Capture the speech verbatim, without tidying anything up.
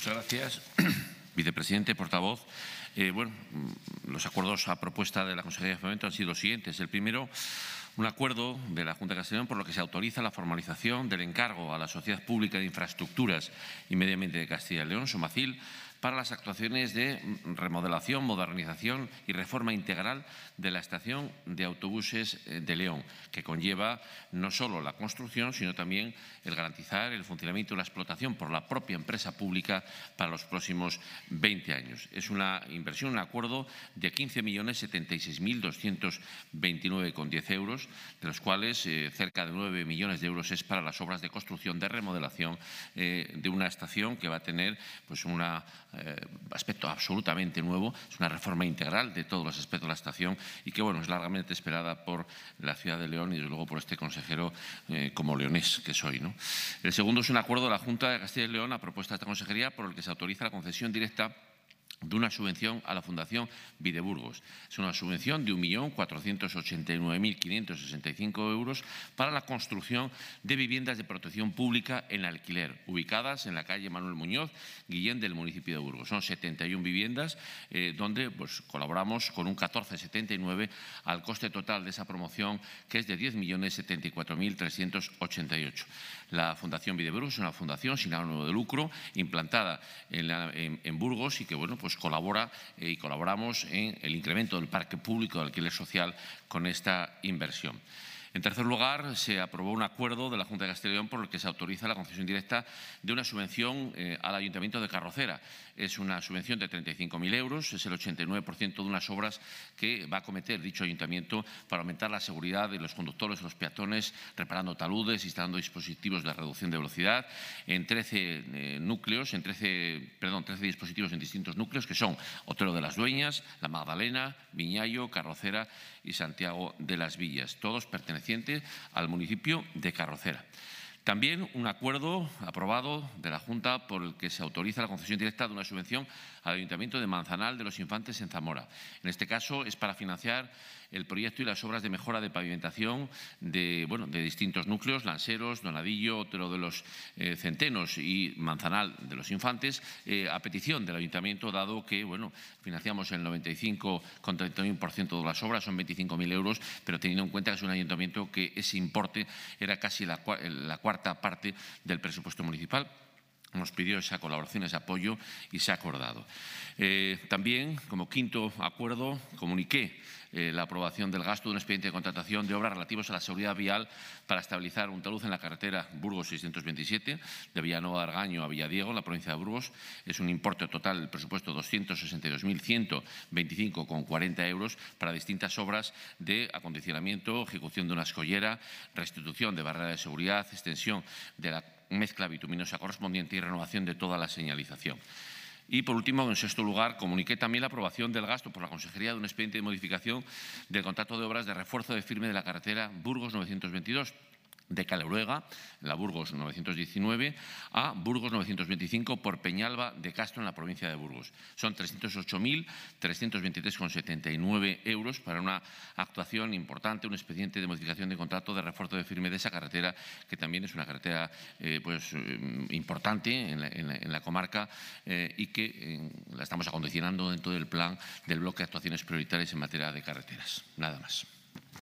Muchas gracias, vicepresidente, portavoz. Eh, bueno, los acuerdos a propuesta de la Consejería de Fomento han sido los siguientes. El primero, un acuerdo de la Junta de Castilla y León por lo que se autoriza la formalización del encargo a la Sociedad Pública de Infraestructuras y Medio Ambiente de Castilla y León, Somacil, para las actuaciones de remodelación, modernización y reforma integral de la estación de autobuses de León, que conlleva no solo la construcción, sino también el garantizar el funcionamiento y la explotación por la propia empresa pública para los próximos veinte años. Es una inversión, un acuerdo de quince millones setenta y seis mil doscientos veintinueve coma diez euros, de los cuales eh, cerca de nueve millones de euros es para las obras de construcción, de remodelación eh, de una estación que va a tener pues una Eh, aspecto absolutamente nuevo. Es una reforma integral de todos los aspectos de la estación y que bueno, es largamente esperada por la ciudad de León y desde luego por este consejero eh, como leonés que soy, ¿no? El segundo es un acuerdo de la Junta de Castilla y León a propuesta de esta consejería por el que se autoriza la concesión directa de una subvención a la Fundación Videburgos. Es una subvención de un millón cuatrocientos ochenta y nueve mil quinientos sesenta y cinco euros para la construcción de viviendas de protección pública en alquiler, ubicadas en la calle Manuel Muñoz Guillén del municipio de Burgos. Son setenta y una viviendas eh, donde pues, colaboramos con un catorce coma setenta y nueve al coste total de esa promoción, que es de diez millones setenta y cuatro mil trescientos ochenta y ocho. La Fundación Videburgos es una fundación sin ánimo de lucro implantada en, la, en, en Burgos y que bueno, pues colabora eh, y colaboramos en el incremento del parque público de alquiler social con esta inversión. En tercer lugar, se aprobó un acuerdo de la Junta de Castilla y León por el que se autoriza la concesión directa de una subvención eh, al Ayuntamiento de Carrocera. Es una subvención de treinta y cinco mil euros, es el ochenta y nueve por ciento de unas obras que va a acometer dicho ayuntamiento para aumentar la seguridad de los conductores, de los peatones, reparando taludes, instalando dispositivos de reducción de velocidad en trece eh, núcleos, en trece, perdón, trece dispositivos en distintos núcleos que son Otero de las Dueñas, La Magdalena, Viñayo, Carrocera y Santiago de las Villas, todos pertenecientes al municipio de Carrocera. También un acuerdo aprobado de la Junta por el que se autoriza la concesión directa de una subvención al Ayuntamiento de Manzanal de los Infantes en Zamora. En este caso es para financiar el proyecto y las obras de mejora de pavimentación de, bueno, de distintos núcleos, Lanseros, Donadillo, Otero de los eh, Centenos y Manzanal de los Infantes, eh, a petición del Ayuntamiento, dado que bueno, financiamos el noventa y cinco coma treinta y uno por ciento de las obras, son veinticinco mil euros, pero teniendo en cuenta que es un ayuntamiento que ese importe era casi la, la cuarta parte del presupuesto municipal. Nos pidió esa colaboración, ese apoyo y se ha acordado. Eh, también, como quinto acuerdo, comuniqué eh, la aprobación del gasto de un expediente de contratación de obras relativos a la seguridad vial para estabilizar un talud en la carretera Burgos seiscientos veintisiete, de Villanueva de Argaño a Villadiego, en la provincia de Burgos. Es un importe total del presupuesto doscientos sesenta y dos mil ciento veinticinco coma cuarenta euros para distintas obras de acondicionamiento, ejecución de una escollera, restitución de barrera de seguridad, extensión de la mezcla bituminosa correspondiente y renovación de toda la señalización. Y, por último, en sexto lugar, comuniqué también la aprobación del gasto por la Consejería de un expediente de modificación del contrato de obras de refuerzo de firme de la carretera Burgos novecientos veintidós, de Caleruega, en la Burgos novecientos diecinueve, a Burgos novecientos veinticinco por Peñalba de Castro, en la provincia de Burgos. Son trescientos ocho mil trescientos veintitrés coma setenta y nueve euros para una actuación importante, un expediente de modificación de contrato de refuerzo de firme de esa carretera, que también es una carretera eh, pues, eh, importante en la, en la, en la comarca eh, y que eh, la estamos acondicionando dentro del plan del bloque de actuaciones prioritarias en materia de carreteras. Nada más.